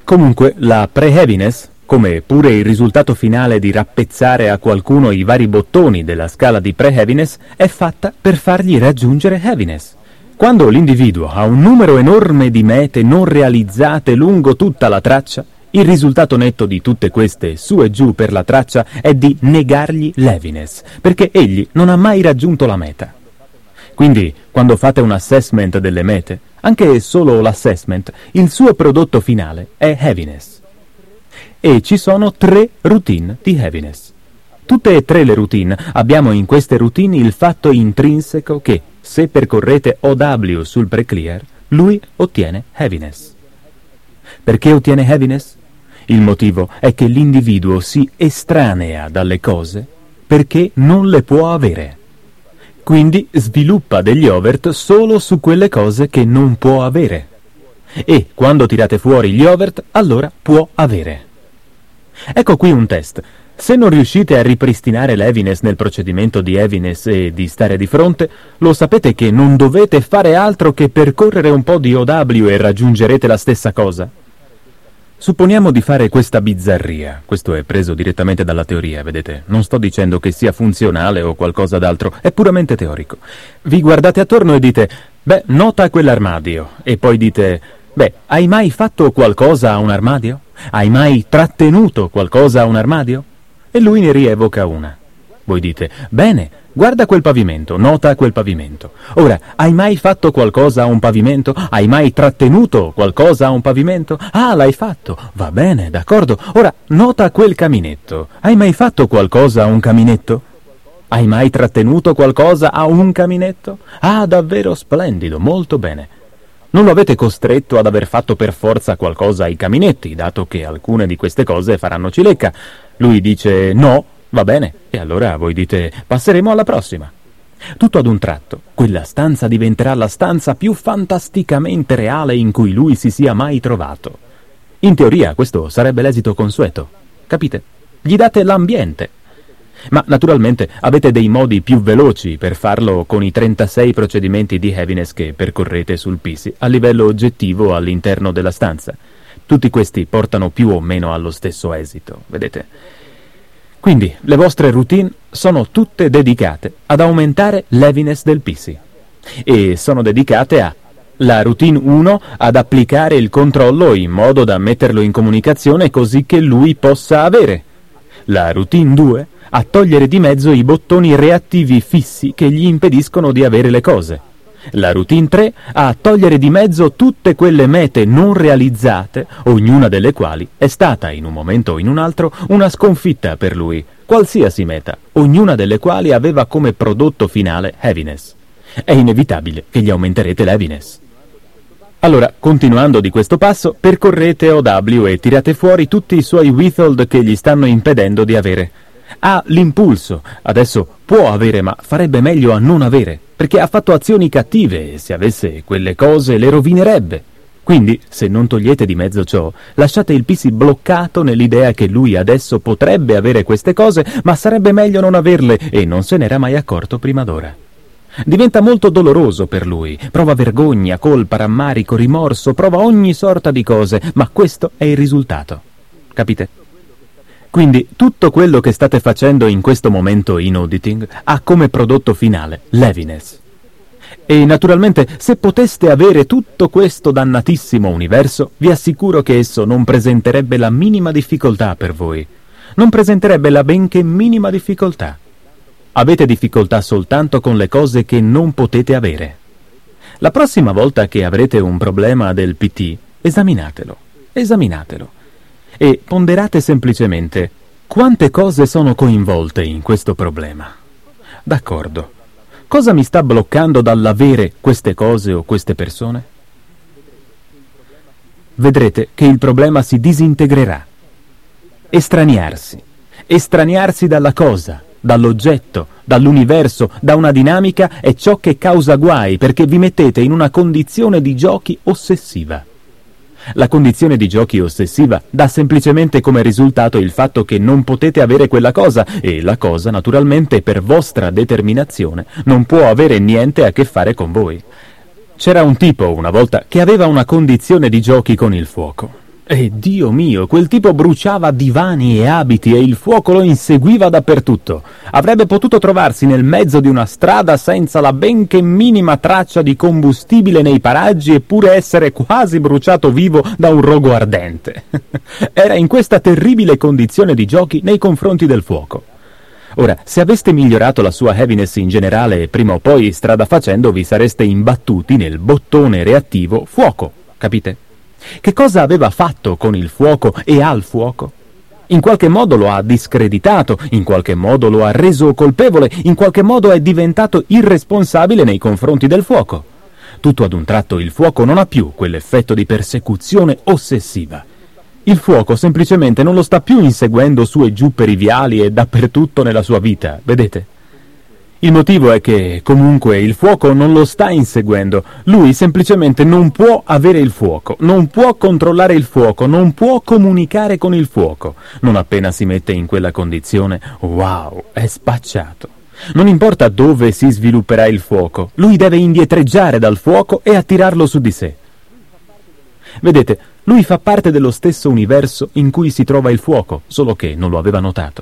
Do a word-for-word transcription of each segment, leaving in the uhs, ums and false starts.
Comunque, la pre-heaviness, come pure il risultato finale di rappezzare a qualcuno i vari bottoni della scala di pre-heaviness, è fatta per fargli raggiungere heaviness. Quando l'individuo ha un numero enorme di mete non realizzate lungo tutta la traccia, il risultato netto di tutte queste su e giù per la traccia è di negargli l'heaviness, perché egli non ha mai raggiunto la meta. Quindi, quando fate un assessment delle mete, anche solo l'assessment, il suo prodotto finale è heaviness. E ci sono tre routine di heaviness. Tutte e tre le routine abbiamo in queste routine il fatto intrinseco che, se percorrete O W sul pre-clear, lui ottiene heaviness. Perché ottiene heaviness? Il motivo è che l'individuo si estranea dalle cose perché non le può avere. Quindi sviluppa degli overt solo su quelle cose che non può avere. E quando tirate fuori gli overt, allora può avere. Ecco qui un test. Se non riuscite a ripristinare l'heaviness nel procedimento di heaviness e di stare di fronte, lo sapete che non dovete fare altro che percorrere un po' di O W e raggiungerete la stessa cosa? Supponiamo di fare questa bizzarria. Questo è preso direttamente dalla teoria, vedete? Non sto dicendo che sia funzionale o qualcosa d'altro, è puramente teorico. Vi guardate attorno e dite, beh, nota quell'armadio. E poi dite, beh, hai mai fatto qualcosa a un armadio? Hai mai trattenuto qualcosa a un armadio? E lui ne rievoca una. Voi dite, bene, guarda quel pavimento, nota quel pavimento. Ora, hai mai fatto qualcosa a un pavimento? Hai mai trattenuto qualcosa a un pavimento? Ah, l'hai fatto. Va bene, d'accordo. Ora, nota quel caminetto. Hai mai fatto qualcosa a un caminetto? Hai mai trattenuto qualcosa a un caminetto? Ah, davvero splendido, molto bene. Non lo avete costretto ad aver fatto per forza qualcosa ai caminetti, dato che alcune di queste cose faranno cilecca. Lui dice no, va bene, e allora voi dite passeremo alla prossima. Tutto ad un tratto, quella stanza diventerà la stanza più fantasticamente reale in cui lui si sia mai trovato. In teoria questo sarebbe l'esito consueto, capite? Gli date l'ambiente. Ma naturalmente avete dei modi più veloci per farlo con i trentasei procedimenti di heaviness che percorrete sul P C a livello oggettivo all'interno della stanza. Tutti questi portano più o meno allo stesso esito, vedete? Quindi le vostre routine sono tutte dedicate ad aumentare l'heaviness del P C e sono dedicate a la routine uno ad applicare il controllo in modo da metterlo in comunicazione così che lui possa avere, la routine due a togliere di mezzo i bottoni reattivi fissi che gli impediscono di avere le cose, la routine tre a togliere di mezzo tutte quelle mete non realizzate, ognuna delle quali è stata in un momento o in un altro una sconfitta per lui, qualsiasi meta, ognuna delle quali aveva come prodotto finale heaviness. È inevitabile che gli aumenterete l'heaviness. Allora, continuando di questo passo, percorrete O W e tirate fuori tutti i suoi withhold che gli stanno impedendo di avere. Ha l'impulso, adesso può avere, ma farebbe meglio a non avere, perché ha fatto azioni cattive e se avesse quelle cose le rovinerebbe. Quindi, se non togliete di mezzo ciò, lasciate il P C bloccato nell'idea che lui adesso potrebbe avere queste cose, ma sarebbe meglio non averle e non se n'era mai accorto prima d'ora. Diventa molto doloroso per lui, prova vergogna, colpa, rammarico, rimorso, prova ogni sorta di cose, ma questo è il risultato. Capite? Quindi tutto quello che state facendo in questo momento in auditing ha come prodotto finale l'heaviness. E naturalmente se poteste avere tutto questo dannatissimo universo, vi assicuro che esso non presenterebbe la minima difficoltà per voi. Non presenterebbe la benché minima difficoltà. Avete difficoltà soltanto con le cose che non potete avere. La prossima volta che avrete un problema del P T, esaminatelo, esaminatelo. E ponderate semplicemente quante cose sono coinvolte in questo problema. D'accordo. Cosa mi sta bloccando dall'avere queste cose o queste persone? Vedrete che il problema si disintegrerà. Estraniarsi. Estraniarsi dalla cosa, dall'oggetto, dall'universo, da una dinamica è ciò che causa guai perché vi mettete in una condizione di giochi ossessiva. La condizione di giochi ossessiva dà semplicemente come risultato il fatto che non potete avere quella cosa e la cosa, naturalmente, per vostra determinazione, non può avere niente a che fare con voi. C'era un tipo, una volta, che aveva una condizione di giochi con il fuoco. E Dio mio, quel tipo bruciava divani e abiti e il fuoco lo inseguiva dappertutto. Avrebbe potuto trovarsi nel mezzo di una strada senza la benché minima traccia di combustibile nei paraggi eppure essere quasi bruciato vivo da un rogo ardente. Era in questa terribile condizione di giochi nei confronti del fuoco. Ora, se aveste migliorato la sua heaviness in generale, prima o poi, strada facendo, vi sareste imbattuti nel bottone reattivo fuoco, capite? Che cosa aveva fatto con il fuoco e al fuoco? In qualche modo lo ha discreditato, in qualche modo lo ha reso colpevole, in qualche modo è diventato irresponsabile nei confronti del fuoco. Tutto ad un tratto il fuoco non ha più quell'effetto di persecuzione ossessiva. Il fuoco semplicemente non lo sta più inseguendo su e giù per i viali e dappertutto nella sua vita, vedete? Il motivo è che, comunque, il fuoco non lo sta inseguendo. Lui semplicemente non può avere il fuoco, non può controllare il fuoco, non può comunicare con il fuoco. Non appena si mette in quella condizione, wow, è spacciato. Non importa dove si svilupperà il fuoco, lui deve indietreggiare dal fuoco e attirarlo su di sé. Vedete, lui fa parte dello stesso universo in cui si trova il fuoco, solo che non lo aveva notato.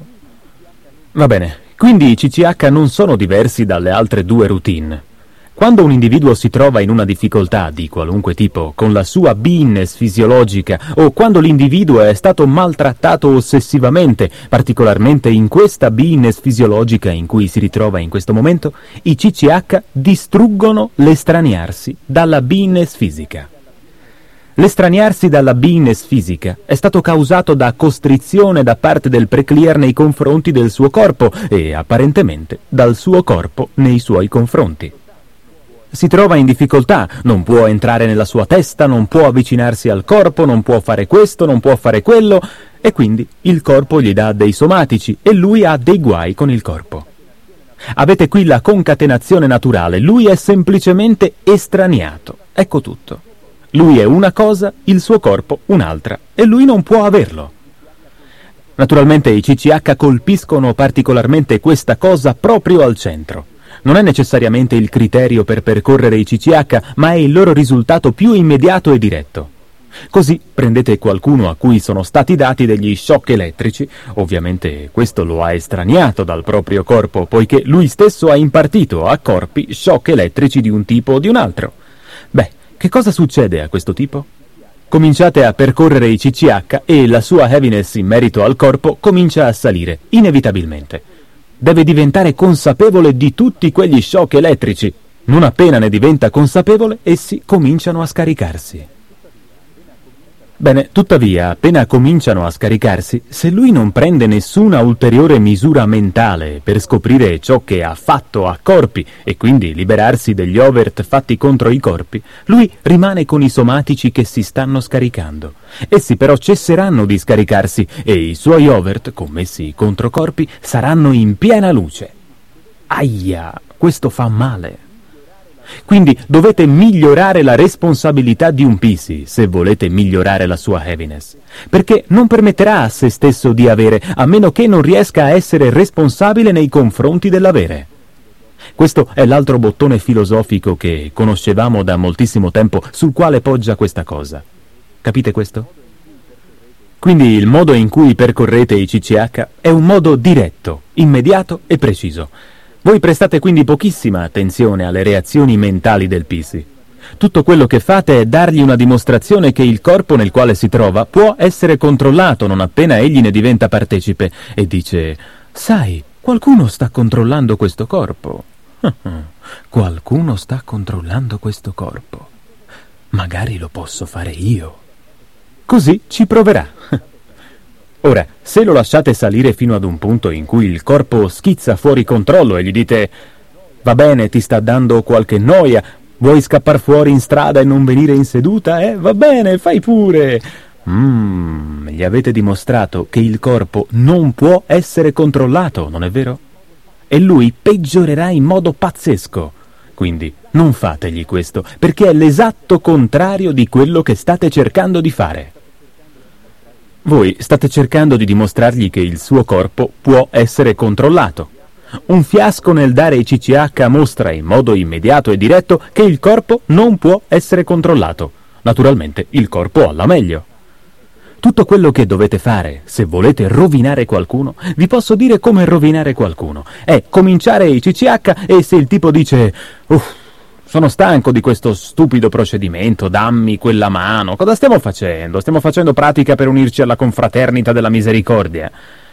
Va bene. Quindi i C C H non sono diversi dalle altre due routine. Quando un individuo si trova in una difficoltà di qualunque tipo, con la sua beingness fisiologica, o quando l'individuo è stato maltrattato ossessivamente, particolarmente in questa beingness fisiologica in cui si ritrova in questo momento, i C C H distruggono l'estraniarsi dalla beingness fisica. L'estraniarsi dalla beingness fisica è stato causato da costrizione da parte del preclear nei confronti del suo corpo e, apparentemente, dal suo corpo nei suoi confronti. Si trova in difficoltà, non può entrare nella sua testa, non può avvicinarsi al corpo, non può fare questo, non può fare quello, e quindi il corpo gli dà dei somatici e lui ha dei guai con il corpo. Avete qui la concatenazione naturale, lui è semplicemente estraniato, ecco tutto. Lui è una cosa, il suo corpo un'altra, e lui non può averlo. Naturalmente i C C H colpiscono particolarmente questa cosa proprio al centro. Non è necessariamente il criterio per percorrere i C C H, ma è il loro risultato più immediato e diretto. Così prendete qualcuno a cui sono stati dati degli shock elettrici, ovviamente questo lo ha estraniato dal proprio corpo, poiché lui stesso ha impartito a corpi shock elettrici di un tipo o di un altro. Beh, che cosa succede a questo tipo? Cominciate a percorrere i C C H e la sua heaviness in merito al corpo comincia a salire, inevitabilmente. Deve diventare consapevole di tutti quegli shock elettrici. Non appena ne diventa consapevole, essi cominciano a scaricarsi. Bene, tuttavia, appena cominciano a scaricarsi, se lui non prende nessuna ulteriore misura mentale per scoprire ciò che ha fatto a corpi e quindi liberarsi degli overt fatti contro i corpi, lui rimane con i somatici che si stanno scaricando. Essi però cesseranno di scaricarsi e i suoi overt, commessi contro corpi, saranno in piena luce. Aia, questo fa male. Quindi dovete migliorare la responsabilità di un P C se volete migliorare la sua heaviness, perché non permetterà a se stesso di avere, a meno che non riesca a essere responsabile nei confronti dell'avere. Questo è l'altro bottone filosofico che conoscevamo da moltissimo tempo, sul quale poggia questa cosa. Capite questo? Quindi il modo in cui percorrete i C C H è un modo diretto, immediato e preciso. Voi prestate quindi pochissima attenzione alle reazioni mentali del P C. Tutto quello che fate è dargli una dimostrazione che il corpo nel quale si trova può essere controllato non appena egli ne diventa partecipe e dice: «Sai, qualcuno sta controllando questo corpo. Qualcuno sta controllando questo corpo. Magari lo posso fare io». Così ci proverà. Ora, se lo lasciate salire fino ad un punto in cui il corpo schizza fuori controllo e gli dite «Va bene, ti sta dando qualche noia, vuoi scappar fuori in strada e non venire in seduta, eh? Va bene, fai pure!» Mmm, gli avete dimostrato che il corpo non può essere controllato, non è vero? E lui peggiorerà in modo pazzesco. Quindi non fategli questo, perché è l'esatto contrario di quello che state cercando di fare. Voi state cercando di dimostrargli che il suo corpo può essere controllato. Un fiasco nel dare i C C H mostra in modo immediato e diretto che il corpo non può essere controllato. Naturalmente il corpo ha la meglio. tutto quello che dovete fare, se volete rovinare qualcuno, vi posso dire come rovinare qualcuno. È cominciare i C C H e se il tipo dice uff, sono stanco di questo stupido procedimento, dammi quella mano, cosa stiamo facendo? Stiamo facendo pratica per unirci alla confraternita della misericordia.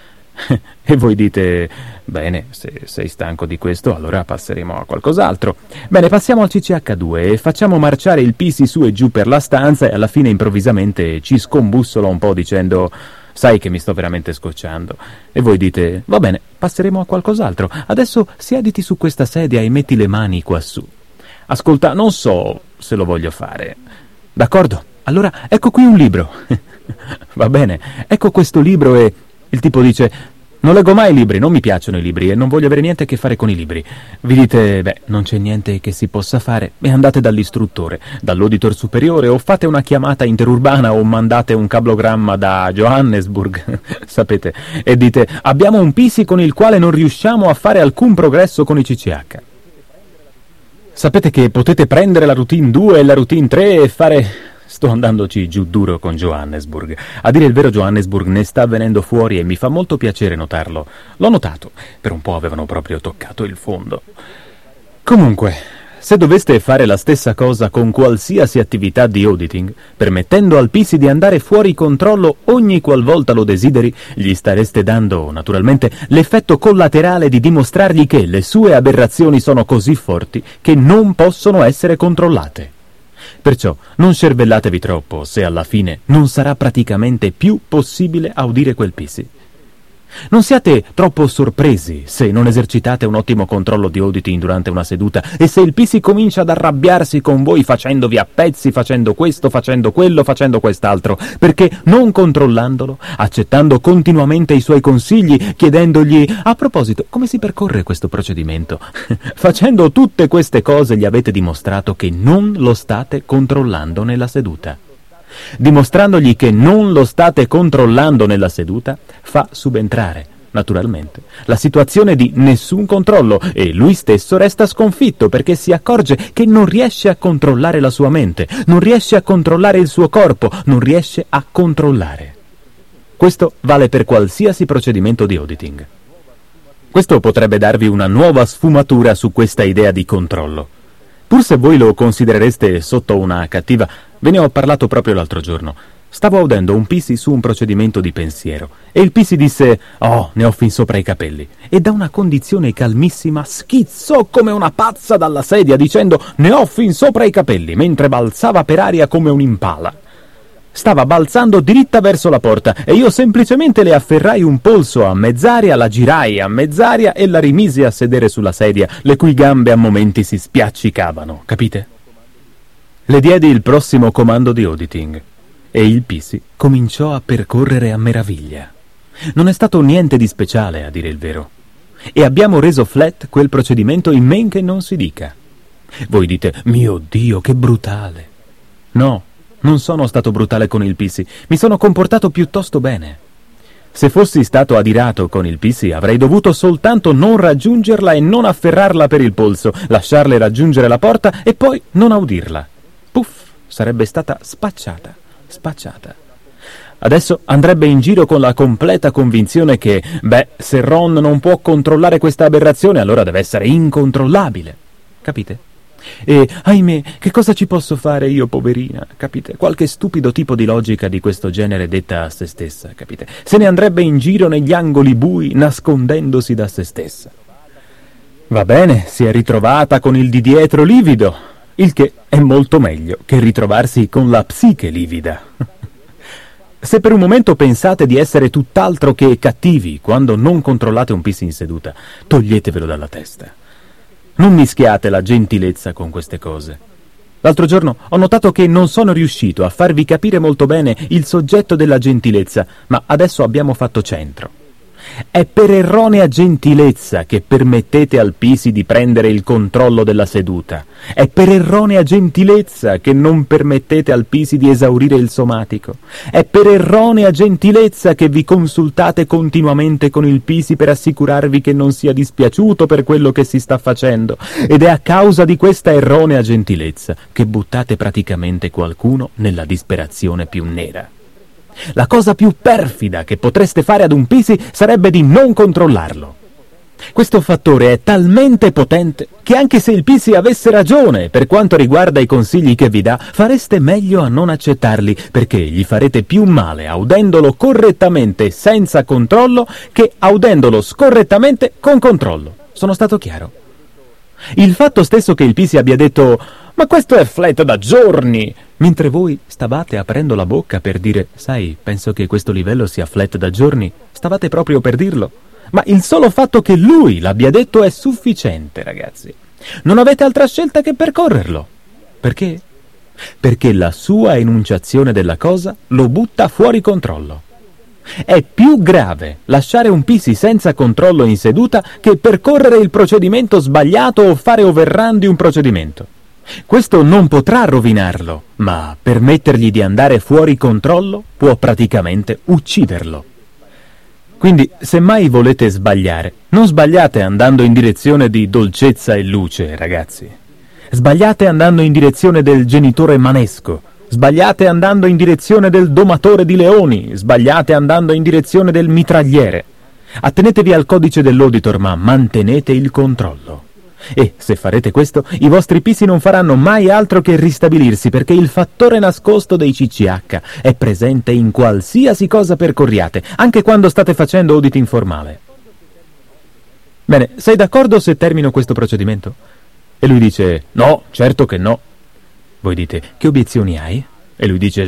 E voi dite, bene, se sei stanco di questo, allora passeremo a qualcos'altro. Bene, passiamo al C C H due e facciamo marciare il Pisi su e giù per la stanza e alla fine improvvisamente ci scombussola un po' dicendo, sai che mi sto veramente scocciando. E voi dite, va bene, passeremo a qualcos'altro. Adesso siediti su questa sedia e metti le mani quassù. Ascolta, non so se lo voglio fare. D'accordo, allora ecco qui un libro. Va bene, ecco questo libro e... Il tipo dice, non leggo mai libri, non mi piacciono i libri e non voglio avere niente a che fare con i libri. Vi dite, beh, non c'è niente che si possa fare e andate dall'istruttore, dall'auditor superiore o fate una chiamata interurbana o mandate un cablogramma da Johannesburg, sapete, e dite, abbiamo un Pisi con il quale non riusciamo a fare alcun progresso con i C C H. Sapete che potete prendere la routine due e la routine tre e fare... Sto andandoci giù duro con Johannesburg. A dire il vero, Johannesburg ne sta venendo fuori e mi fa molto piacere notarlo. L'ho notato. Per un po' avevano proprio toccato il fondo. Comunque, se doveste fare la stessa cosa con qualsiasi attività di auditing, permettendo al Pisi di andare fuori controllo ogni qualvolta lo desideri, gli stareste dando, naturalmente, l'effetto collaterale di dimostrargli che le sue aberrazioni sono così forti che non possono essere controllate. Perciò non cervellatevi troppo se alla fine non sarà praticamente più possibile audire quel Pisi. Non siate troppo sorpresi se non esercitate un ottimo controllo di auditing durante una seduta e se il Pisi comincia ad arrabbiarsi con voi facendovi a pezzi, facendo questo, facendo quello, facendo quest'altro, perché non controllandolo, accettando continuamente i suoi consigli, chiedendogli a proposito come si percorre questo procedimento, facendo tutte queste cose gli avete dimostrato che non lo state controllando nella seduta. Dimostrandogli che non lo state controllando nella seduta, fa subentrare, naturalmente, la situazione di nessun controllo e lui stesso resta sconfitto perché si accorge che non riesce a controllare la sua mente, non riesce a controllare il suo corpo, non riesce a controllare. Questo vale per qualsiasi procedimento di auditing. Questo potrebbe darvi una nuova sfumatura su questa idea di controllo. Pur se voi lo considerereste sotto una cattiva... Ve ne ho parlato proprio l'altro giorno. Stavo audendo un Pisi su un procedimento di pensiero e il Pisi disse «Oh, ne ho fin sopra i capelli» e da una condizione calmissima schizzò come una pazza dalla sedia dicendo «Ne ho fin sopra i capelli» mentre balzava per aria come un'impala. Stava balzando diritta verso la porta e io semplicemente le afferrai un polso a mezz'aria, la girai a mezz'aria e la rimisi a sedere sulla sedia, le cui gambe a momenti si spiaccicavano, capite? Le diedi il prossimo comando di auditing e il Pisi cominciò a percorrere a meraviglia. Non è stato niente di speciale, a dire il vero. E abbiamo reso flat quel procedimento in men che non si dica. Voi dite, mio Dio, che brutale. No, non sono stato brutale con il Pisi, mi sono comportato piuttosto bene. Se fossi stato adirato con il Pisi avrei dovuto soltanto non raggiungerla e non afferrarla per il polso, lasciarle raggiungere la porta e poi non audirla. Puff, sarebbe stata spacciata, spacciata. Adesso andrebbe in giro con la completa convinzione che, beh, se Ron non può controllare questa aberrazione, allora deve essere incontrollabile. Capite? E, ahimè, che cosa ci posso fare io, poverina? Capite? Qualche stupido tipo di logica di questo genere detta a se stessa, capite? Se ne andrebbe in giro negli angoli bui, nascondendosi da se stessa. Va bene, si è ritrovata con il di dietro livido. Il che è molto meglio che ritrovarsi con la psiche livida. Se per un momento pensate di essere tutt'altro che cattivi quando non controllate un Pisi in seduta, toglietevelo dalla testa. Non mischiate la gentilezza con queste cose. L'altro giorno ho notato che non sono riuscito a farvi capire molto bene il soggetto della gentilezza, ma adesso abbiamo fatto centro. È per erronea gentilezza che permettete al Pisi di prendere il controllo della seduta. È per erronea gentilezza che non permettete al Pisi di esaurire il somatico. È per erronea gentilezza che vi consultate continuamente con il Pisi per assicurarvi che non sia dispiaciuto per quello che si sta facendo. Ed è a causa di questa erronea gentilezza che buttate praticamente qualcuno nella disperazione più nera. La cosa più perfida che potreste fare ad un P C sarebbe di non controllarlo. Questo fattore è talmente potente che anche se il P C avesse ragione per quanto riguarda i consigli che vi dà, fareste meglio a non accettarli, perché gli farete più male audendolo correttamente senza controllo che audendolo scorrettamente con controllo. Sono stato chiaro? Il fatto stesso che il P C abbia detto «Ma questo è flat da giorni!» mentre voi stavate aprendo la bocca per dire «Sai, penso che questo livello sia flat da giorni», stavate proprio per dirlo. Ma il solo fatto che lui l'abbia detto è sufficiente, ragazzi. Non avete altra scelta che percorrerlo. Perché? Perché la sua enunciazione della cosa lo butta fuori controllo. È più grave lasciare un P C senza controllo in seduta che percorrere il procedimento sbagliato o fare overrun di un procedimento. Questo non potrà rovinarlo, ma permettergli di andare fuori controllo può praticamente ucciderlo. Quindi, se mai volete sbagliare, non sbagliate andando in direzione di dolcezza e luce, ragazzi. Sbagliate andando in direzione del genitore manesco. Sbagliate andando in direzione del domatore di leoni. Sbagliate andando in direzione del mitragliere. Attenetevi al codice dell'auditor, ma mantenete il controllo. E, se farete questo, i vostri P C non faranno mai altro che ristabilirsi, perché il fattore nascosto dei C C H è presente in qualsiasi cosa percorriate, anche quando state facendo audit informale. Bene, sei d'accordo se termino questo procedimento? E lui dice, no, certo che no. Voi dite, che obiezioni hai? E lui dice,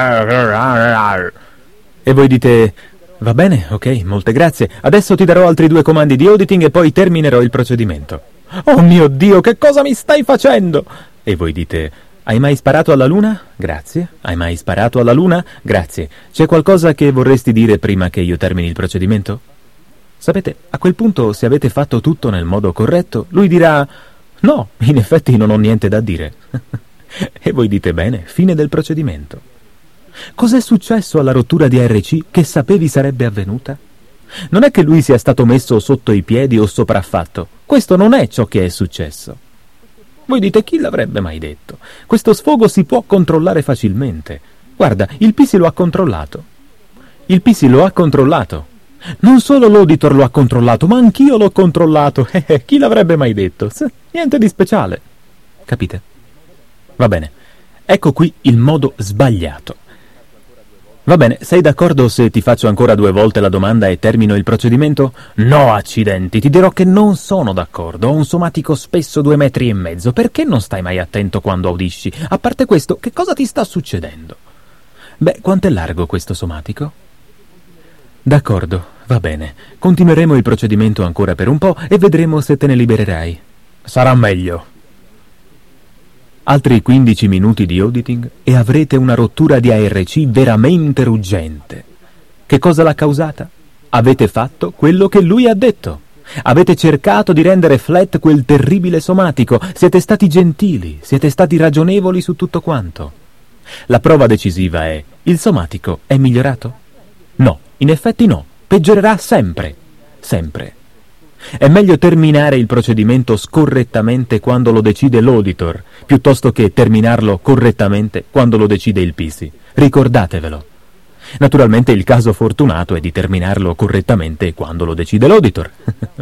e voi dite, va bene, ok, molte grazie, adesso ti darò altri due comandi di auditing e poi terminerò il procedimento. Oh mio Dio, che cosa mi stai facendo? E voi dite, hai mai sparato alla luna? Grazie. Hai mai sparato alla luna? Grazie. C'è qualcosa che vorresti dire prima che io termini il procedimento? Sapete, a quel punto, se avete fatto tutto nel modo corretto, lui dirà, no, in effetti non ho niente da dire. E voi dite, bene, fine del procedimento. Cos'è successo alla rottura di A R C che sapevi sarebbe avvenuta? Non è che lui sia stato messo sotto i piedi o sopraffatto. Questo non è ciò che è successo. Voi dite, chi l'avrebbe mai detto? Questo sfogo si può controllare facilmente. Guarda, il P C lo ha controllato. Il P C lo ha controllato. Non solo l'auditor lo ha controllato, ma anch'io l'ho controllato. Eh, chi l'avrebbe mai detto? Niente di speciale. Capite? Va bene. Ecco qui il modo sbagliato. Va bene, sei d'accordo se ti faccio ancora due volte la domanda e termino il procedimento? No, accidenti, ti dirò che non sono d'accordo. Ho un somatico spesso due metri e mezzo. Perché non stai mai attento quando audisci? A parte questo, che cosa ti sta succedendo? Beh, quanto è largo questo somatico? D'accordo, va bene. Continueremo il procedimento ancora per un po' e vedremo se te ne libererai. Sarà meglio. Altri quindici minuti di auditing e avrete una rottura di A R C veramente ruggente. Che cosa l'ha causata? Avete fatto quello che lui ha detto. Avete cercato di rendere flat quel terribile somatico. Siete stati gentili, siete stati ragionevoli su tutto quanto. La prova decisiva è: il somatico è migliorato? No, in effetti no. Peggiorerà sempre. Sempre. È meglio terminare il procedimento scorrettamente quando lo decide l'auditor, piuttosto che terminarlo correttamente quando lo decide il P C. Ricordatevelo. Naturalmente il caso fortunato è di terminarlo correttamente quando lo decide l'auditor.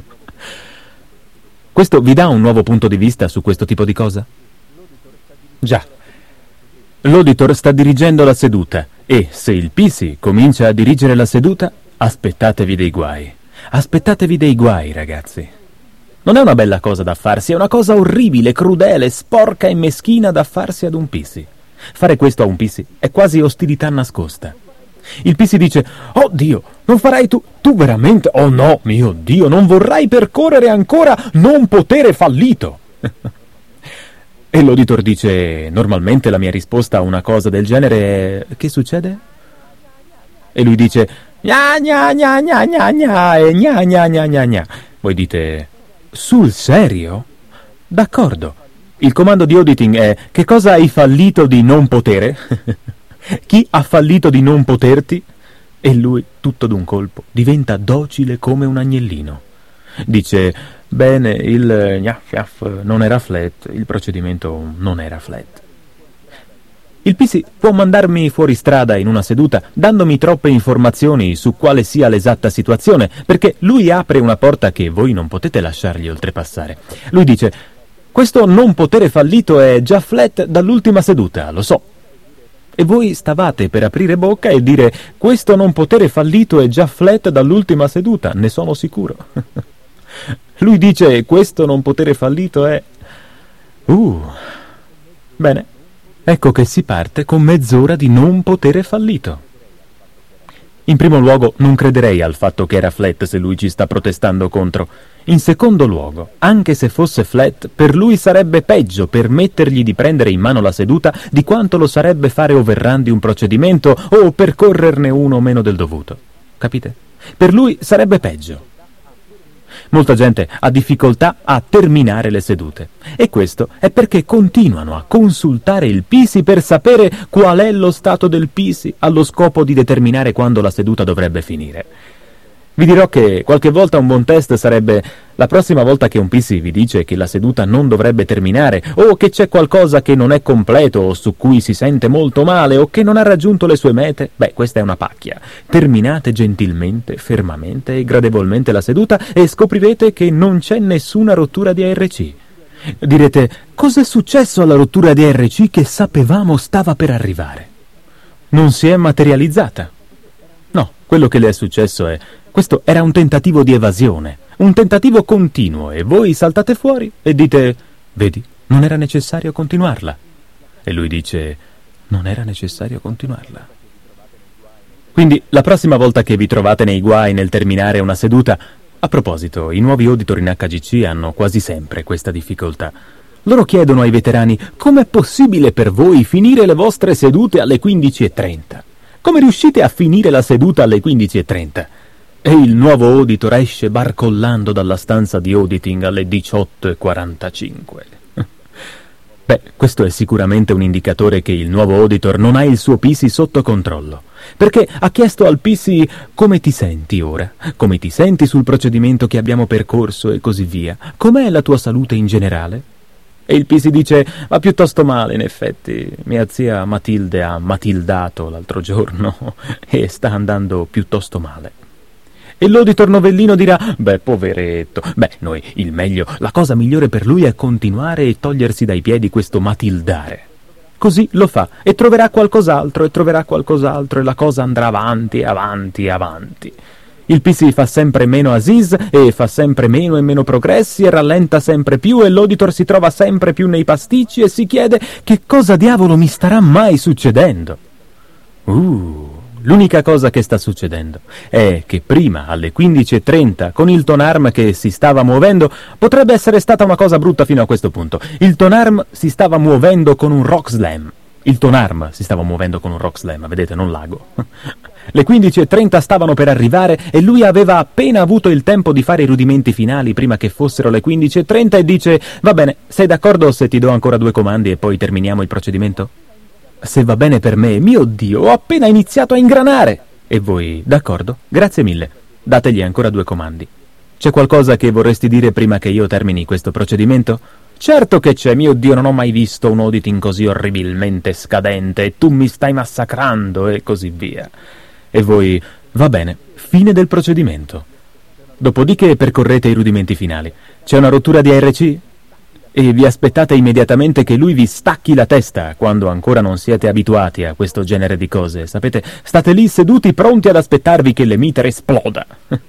Questo vi dà un nuovo punto di vista su questo tipo di cosa? Già. L'auditor sta dirigendo la seduta e se il P C comincia a dirigere la seduta, aspettatevi dei guai. Aspettatevi dei guai, ragazzi. Non è una bella cosa da farsi, è una cosa orribile, crudele, sporca e meschina da farsi ad un P C. Fare questo a un P C è quasi ostilità nascosta. Il P C dice: oh Dio, non farai tu, tu veramente? Oh no, mio Dio, non vorrai percorrere ancora non potere fallito. E l'auditor dice: normalmente la mia risposta a una cosa del genere è: che succede? E lui dice: gna gna gna gna gna gna e gna gna gna gna gna. Voi dite: sul serio? D'accordo. Il comando di auditing è: che cosa hai fallito di non potere? Chi ha fallito di non poterti? E lui, tutto d'un colpo, diventa docile come un agnellino. Dice: bene, il gnaf gnaf non era flat, il procedimento non era flat. Il P C può mandarmi fuori strada in una seduta dandomi troppe informazioni su quale sia l'esatta situazione, perché lui apre una porta che voi non potete lasciargli oltrepassare. Lui dice: questo non potere fallito è già flat dall'ultima seduta, lo so. E voi stavate per aprire bocca e dire: questo non potere fallito è già flat dall'ultima seduta, ne sono sicuro. Lui dice: questo non potere fallito è... Uh, bene, ecco che si parte con mezz'ora di non potere fallito. In primo luogo, non crederei al fatto che era flat se lui ci sta protestando contro. In secondo luogo, anche se fosse flat, per lui sarebbe peggio permettergli di prendere in mano la seduta di quanto lo sarebbe fare overrun un procedimento o percorrerne uno meno del dovuto. Capite? Per lui sarebbe peggio. Molta gente ha difficoltà a terminare le sedute, e questo è perché continuano a consultare il P C per sapere qual è lo stato del P C allo scopo di determinare quando la seduta dovrebbe finire. Vi dirò che qualche volta un buon test sarebbe: la prossima volta che un P C vi dice che la seduta non dovrebbe terminare, o che c'è qualcosa che non è completo, o su cui si sente molto male, o che non ha raggiunto le sue mete, beh, questa è una pacchia. Terminate gentilmente, fermamente e gradevolmente la seduta e scoprirete che non c'è nessuna rottura di A R C. Direte: cos'è successo alla rottura di A R C che sapevamo stava per arrivare? Non si è materializzata. No, quello che le è successo è: questo era un tentativo di evasione, un tentativo continuo, e voi saltate fuori e dite: vedi, non era necessario continuarla. E lui dice: non era necessario continuarla. Quindi la prossima volta che vi trovate nei guai nel terminare una seduta... A proposito, i nuovi auditor in H G C hanno quasi sempre questa difficoltà. Loro chiedono ai veterani: com'è possibile per voi finire le vostre sedute alle quindici e trenta? Come riuscite a finire la seduta alle quindici e trenta? E il nuovo auditor esce barcollando dalla stanza di auditing alle diciotto e quarantacinque. Beh, questo è sicuramente un indicatore che il nuovo auditor non ha il suo P C sotto controllo, perché ha chiesto al P C: come ti senti ora? Come ti senti sul procedimento che abbiamo percorso e così via? Com'è la tua salute in generale? E il P C dice: va piuttosto male, in effetti. Mia zia Matilde ha matildato l'altro giorno e sta andando piuttosto male. E l'auditor novellino dirà: beh, poveretto, beh, noi, il meglio, la cosa migliore per lui è continuare e togliersi dai piedi questo matildare. Così lo fa, e troverà qualcos'altro, e troverà qualcos'altro, e la cosa andrà avanti, avanti, avanti. Il P C fa sempre meno Aziz, e fa sempre meno e meno progressi, e rallenta sempre più, e l'auditor si trova sempre più nei pasticci, e si chiede: che cosa diavolo mi starà mai succedendo? Uh... L'unica cosa che sta succedendo è che prima, alle quindici e trenta, con il Tonarm che si stava muovendo, potrebbe essere stata una cosa brutta fino a questo punto. Il Tonarm si stava muovendo con un Rock Slam. Il Tonarm si stava muovendo con un Rock Slam, vedete, non l'ago. Le quindici e trenta stavano per arrivare e lui aveva appena avuto il tempo di fare i rudimenti finali prima che fossero le quindici e trenta e dice: va bene, sei d'accordo se ti do ancora due comandi e poi terminiamo il procedimento? Se va bene per me, mio Dio, ho appena iniziato a ingranare! E voi, d'accordo, grazie mille, dategli ancora due comandi. C'è qualcosa che vorresti dire prima che io termini questo procedimento? Certo che c'è, mio Dio, non ho mai visto un auditing così orribilmente scadente, e tu mi stai massacrando, e così via. E voi, va bene, fine del procedimento. Dopodiché percorrete i rudimenti finali. C'è una rottura di A R C? E vi aspettate immediatamente che lui vi stacchi la testa quando ancora non siete abituati a questo genere di cose. Sapete, state lì seduti pronti ad aspettarvi che l'emitter esploda.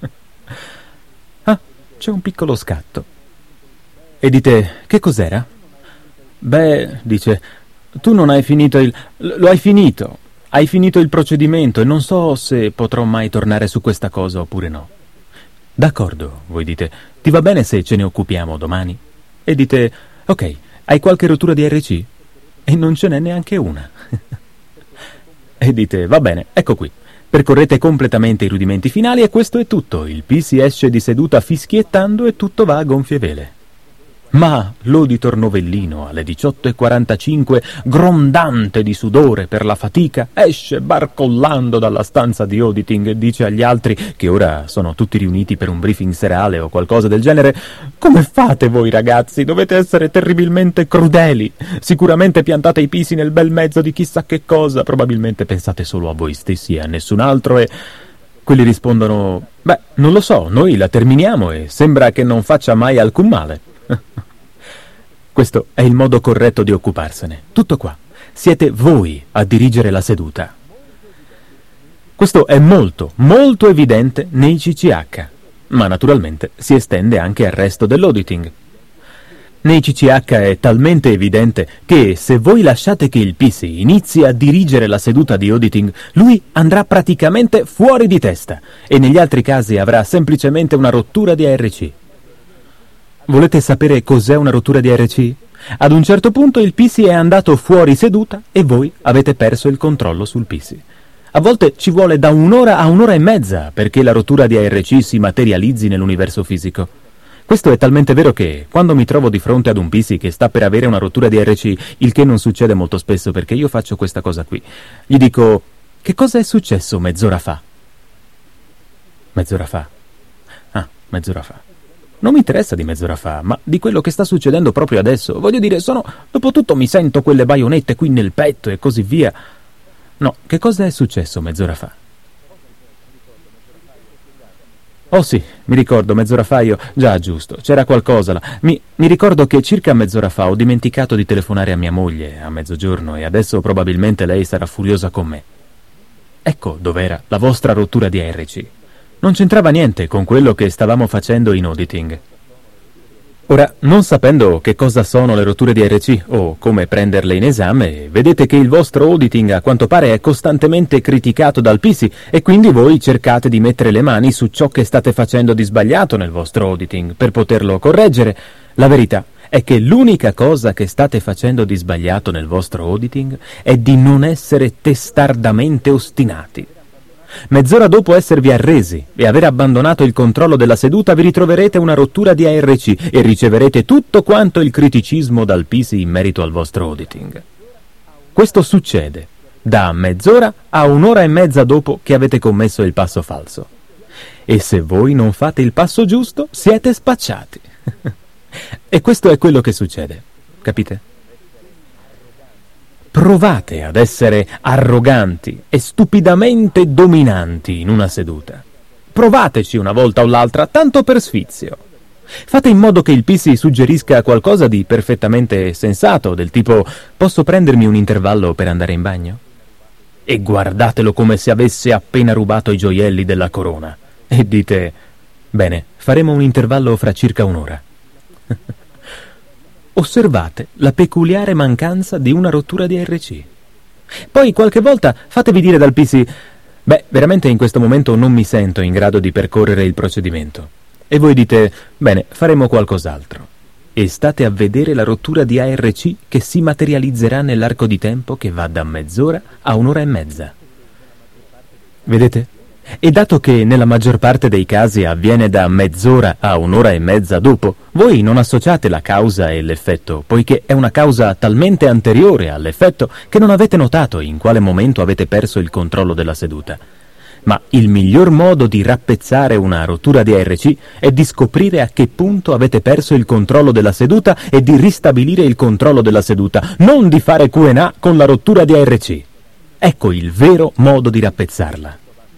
Ah, c'è un piccolo scatto. E dite: che cos'era? Beh, dice, tu non hai finito il... Lo hai finito. Hai finito il procedimento e non so se potrò mai tornare su questa cosa oppure no. D'accordo, voi dite, ti va bene se ce ne occupiamo domani? E dite: ok, hai qualche rottura di A R C? E non ce n'è neanche una. E dite: va bene, ecco qui. Percorrete completamente i rudimenti finali e questo è tutto. Il P C esce di seduta fischiettando e tutto va a gonfie vele. Ma l'auditor novellino alle diciotto e quarantacinque, grondante di sudore per la fatica, esce barcollando dalla stanza di auditing e dice agli altri, che ora sono tutti riuniti per un briefing serale o qualcosa del genere: «Come fate voi ragazzi? Dovete essere terribilmente crudeli. Sicuramente piantate i pisi nel bel mezzo di chissà che cosa, probabilmente pensate solo a voi stessi e a nessun altro». E quelli rispondono: «Beh, non lo so, noi la terminiamo e sembra che non faccia mai alcun male». Questo è il modo corretto di occuparsene. Tutto qua. Siete voi a dirigere la seduta. Questo è molto, molto evidente nei C C H, ma naturalmente si estende anche al resto dell'auditing. Nei C C H è talmente evidente che se voi lasciate che il P C inizi a dirigere la seduta di auditing, lui andrà praticamente fuori di testa e negli altri casi avrà semplicemente una rottura di A R C. Volete sapere cos'è una rottura di A R C? Ad un certo punto il P C è andato fuori seduta e voi avete perso il controllo sul P C. A volte ci vuole da un'ora a un'ora e mezza perché la rottura di A R C si materializzi nell'universo fisico. Questo è talmente vero che, quando mi trovo di fronte ad un P C che sta per avere una rottura di A R C, il che non succede molto spesso perché io faccio questa cosa qui, gli dico: «Che cosa è successo mezz'ora fa?» Mezz'ora fa? Ah, mezz'ora fa. Non mi interessa di mezz'ora fa, ma di quello che sta succedendo proprio adesso. Voglio dire, sono... Dopotutto mi sento quelle baionette qui nel petto e così via. No, che cosa è successo mezz'ora fa? Oh sì, mi ricordo, mezz'ora fa io... Già, giusto, c'era qualcosa là. Mi, mi ricordo che circa mezz'ora fa ho dimenticato di telefonare a mia moglie a mezzogiorno e adesso probabilmente lei sarà furiosa con me. Ecco dov'era la vostra rottura di A R C. Non c'entrava niente con quello che stavamo facendo in auditing. Ora, non sapendo che cosa sono le rotture di A R C o come prenderle in esame, vedete che il vostro auditing a quanto pare è costantemente criticato dal P C e quindi voi cercate di mettere le mani su ciò che state facendo di sbagliato nel vostro auditing per poterlo correggere. La verità è che l'unica cosa che state facendo di sbagliato nel vostro auditing è di non essere testardamente ostinati. Mezz'ora dopo esservi arresi e aver abbandonato il controllo della seduta vi ritroverete una rottura di A R C e riceverete tutto quanto il criticismo dal P C in merito al vostro auditing. Questo succede da mezz'ora a un'ora e mezza dopo che avete commesso il passo falso. E se voi non fate il passo giusto, siete spacciati. E questo è quello che succede, capite? Provate ad essere arroganti e stupidamente dominanti in una seduta. Provateci una volta o l'altra, tanto per sfizio. Fate in modo che il P C suggerisca qualcosa di perfettamente sensato, del tipo: «Posso prendermi un intervallo per andare in bagno?» E guardatelo come se avesse appena rubato i gioielli della corona. E dite: «Bene, faremo un intervallo fra circa un'ora». Osservate la peculiare mancanza di una rottura di A R C. Poi qualche volta fatevi dire dal P C: «Beh, veramente in questo momento non mi sento in grado di percorrere il procedimento». E voi dite: «Bene, faremo qualcos'altro». E state a vedere la rottura di A R C che si materializzerà nell'arco di tempo che va da mezz'ora a un'ora e mezza. Vedete? E dato che nella maggior parte dei casi avviene da mezz'ora a un'ora e mezza dopo, voi non associate la causa e l'effetto, poiché è una causa talmente anteriore all'effetto che non avete notato in quale momento avete perso il controllo della seduta. Ma il miglior modo di rappezzare una rottura di A R C è di scoprire a che punto avete perso il controllo della seduta e di ristabilire il controllo della seduta, non di fare Q and A con la rottura di A R C. Ecco il vero modo di rappezzarla.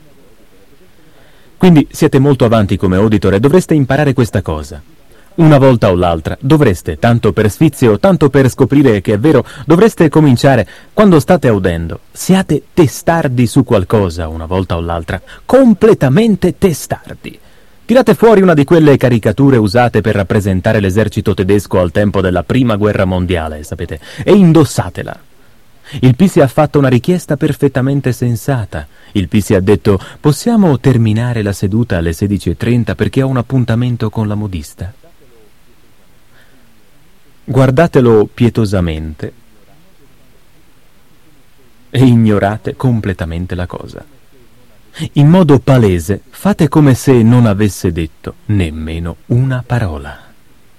Quindi siete molto avanti come auditor e dovreste imparare questa cosa. Una volta o l'altra dovreste, tanto per sfizio, tanto per scoprire che è vero, dovreste cominciare, quando state audendo, siate testardi su qualcosa una volta o l'altra, completamente testardi. Tirate fuori una di quelle caricature usate per rappresentare l'esercito tedesco al tempo della prima guerra mondiale, sapete, e indossatela. Il P C ha fatto una richiesta perfettamente sensata. Il P C ha detto: «Possiamo terminare la seduta alle sedici e trenta perché ho un appuntamento con la modista?» Guardatelo pietosamente e ignorate completamente la cosa. In modo palese fate come se non avesse detto nemmeno una parola.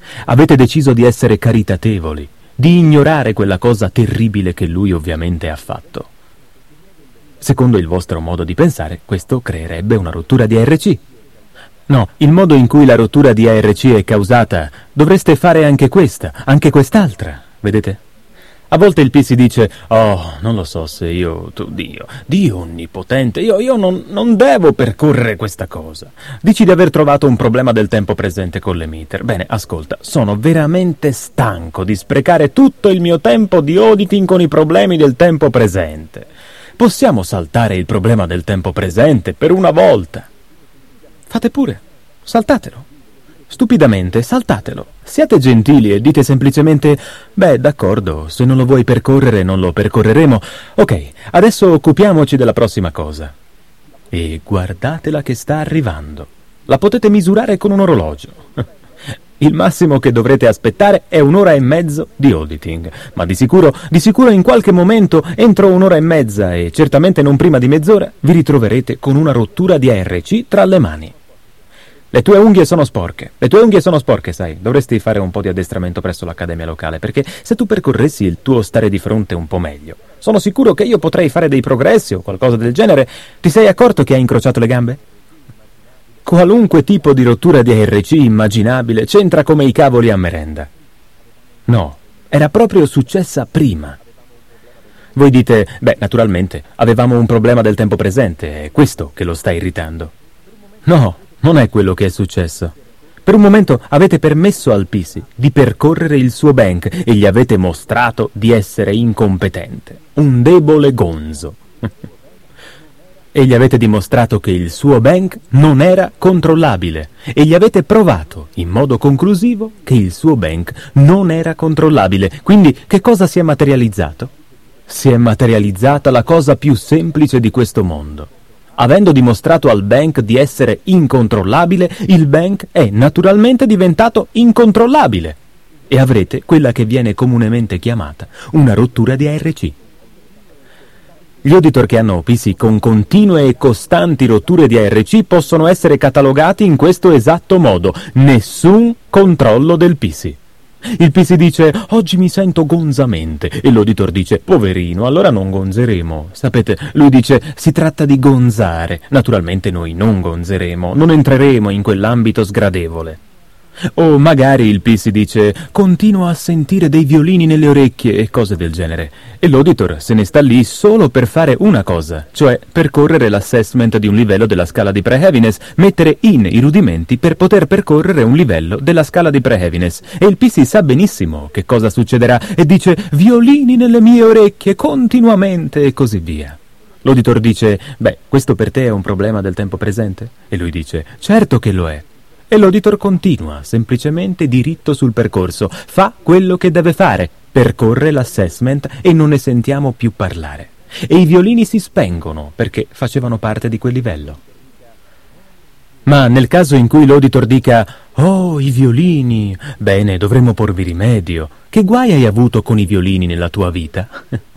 Avete deciso di essere caritatevoli, di ignorare quella cosa terribile che lui ovviamente ha fatto. Secondo il vostro modo di pensare, questo creerebbe una rottura di A R C. No, il modo in cui la rottura di A R C è causata, dovreste fare anche questa, anche quest'altra, vedete? A volte il P si dice, oh, non lo so se io, tu, Dio, Dio onnipotente, io, io non, non devo percorrere questa cosa. Dici di aver trovato un problema del tempo presente con l'emitter. Bene, ascolta, sono veramente stanco di sprecare tutto il mio tempo di auditing con i problemi del tempo presente. Possiamo saltare il problema del tempo presente per una volta? Fate pure, saltatelo. Stupidamente, saltatelo. Siate gentili e dite semplicemente, beh, d'accordo, se non lo vuoi percorrere non lo percorreremo. Ok, adesso occupiamoci della prossima cosa. E guardatela che sta arrivando. La potete misurare con un orologio. Il massimo che dovrete aspettare è un'ora e mezzo di auditing, ma di sicuro, di sicuro in qualche momento, entro un'ora e mezza e certamente non prima di mezz'ora, vi ritroverete con una rottura di A R C tra le mani. Le tue unghie sono sporche, le tue unghie sono sporche, sai, dovresti fare un po' di addestramento presso l'accademia locale, perché se tu percorressi il tuo stare di fronte un po' meglio, sono sicuro che io potrei fare dei progressi o qualcosa del genere. Ti sei accorto che hai incrociato le gambe? Qualunque tipo di rottura di A R C immaginabile c'entra come i cavoli a merenda. No, era proprio successa prima. Voi dite, beh, naturalmente, avevamo un problema del tempo presente, è questo che lo sta irritando. No, non è quello che è successo. Per un momento avete permesso al P C di percorrere il suo bank e gli avete mostrato di essere incompetente, un debole gonzo. E gli avete dimostrato che il suo bank non era controllabile e gli avete provato in modo conclusivo che il suo bank non era controllabile. Quindi che cosa si è materializzato? Si è materializzata la cosa più semplice di questo mondo. Avendo dimostrato al bank di essere incontrollabile, il bank è naturalmente diventato incontrollabile e avrete quella che viene comunemente chiamata una rottura di A R C. Gli auditor che hanno P C con continue e costanti rotture di A R C possono essere catalogati in questo esatto modo: nessun controllo del P C. Il P C dice, oggi mi sento gonzamente, e l'auditor dice, poverino, allora non gonzeremo. Sapete, lui dice, si tratta di gonzare. Naturalmente noi non gonzeremo, non entreremo in quell'ambito sgradevole. O magari il P C dice, continuo a sentire dei violini nelle orecchie e cose del genere. E l'auditor se ne sta lì solo per fare una cosa, cioè percorrere l'assessment di un livello della scala di pre-heaviness, mettere in i rudimenti per poter percorrere un livello della scala di pre-heaviness. E il P C sa benissimo che cosa succederà e dice, violini nelle mie orecchie continuamente e così via. L'auditor dice, beh, questo per te è un problema del tempo presente? E lui dice, certo che lo è. E l'auditor continua, semplicemente diritto sul percorso, fa quello che deve fare, percorre l'assessment e non ne sentiamo più parlare. E i violini si spengono perché facevano parte di quel livello. Ma nel caso in cui l'auditor dica, oh, i violini, bene, dovremmo porvi rimedio, che guai hai avuto con i violini nella tua vita?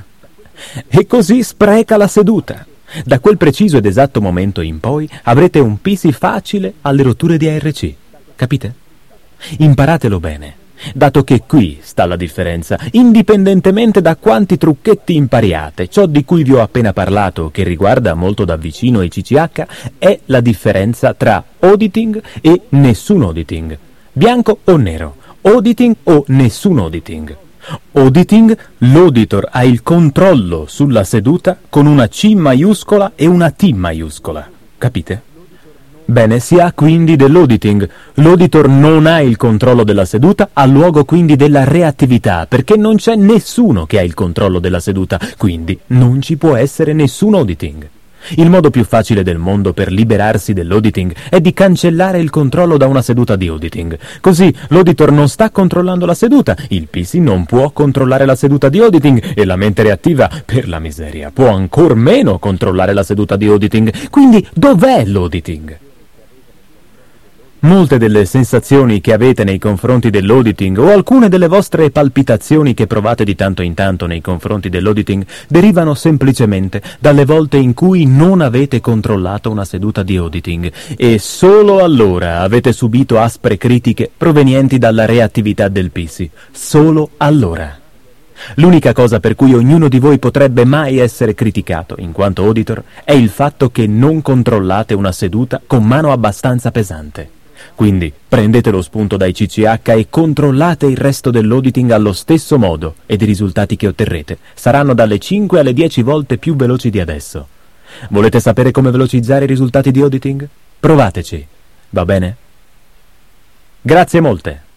E così spreca la seduta. Da quel preciso ed esatto momento in poi avrete un P C facile alle rotture di A R C. Capite? Imparatelo bene, dato che qui sta la differenza, indipendentemente da quanti trucchetti impariate. Ciò di cui vi ho appena parlato, che riguarda molto da vicino i C C H, è la differenza tra auditing e nessun auditing. Bianco o nero, auditing o nessun auditing. Auditing, l'auditor ha il controllo sulla seduta con una C maiuscola e una T maiuscola. Capite? Bene, si ha quindi dell'auditing. L'auditor non ha il controllo della seduta, ha luogo quindi della reattività, perché non c'è nessuno che ha il controllo della seduta, quindi non ci può essere nessun auditing. Il modo più facile del mondo per liberarsi dell'auditing è di cancellare il controllo da una seduta di auditing. Così l'auditor non sta controllando la seduta, il P C non può controllare la seduta di auditing e la mente reattiva, per la miseria, può ancor meno controllare la seduta di auditing. Quindi dov'è l'auditing? Molte delle sensazioni che avete nei confronti dell'auditing o alcune delle vostre palpitazioni che provate di tanto in tanto nei confronti dell'auditing derivano semplicemente dalle volte in cui non avete controllato una seduta di auditing e solo allora avete subito aspre critiche provenienti dalla reattività del P C. Solo allora. L'unica cosa per cui ognuno di voi potrebbe mai essere criticato, in quanto auditor, è il fatto che non controllate una seduta con mano abbastanza pesante. Quindi prendete lo spunto dai C C H e controllate il resto dell'auditing allo stesso modo ed i risultati che otterrete saranno dalle cinque alle dieci volte più veloci di adesso. Volete sapere come velocizzare i risultati di auditing? Provateci, va bene? Grazie molte!